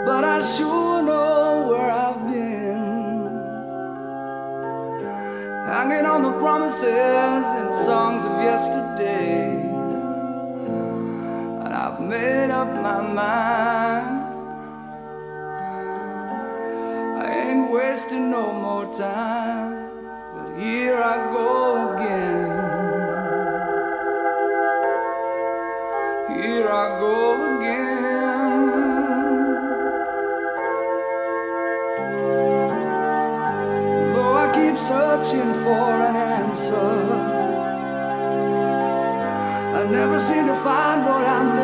but I sure know where I've been. Hanging on the promises and songs of yesterday, and I've made up my mind. I ain't wasting no more time, but here I go again. Here I go again. Though I keep searching for an answer, I never seem to find what I'm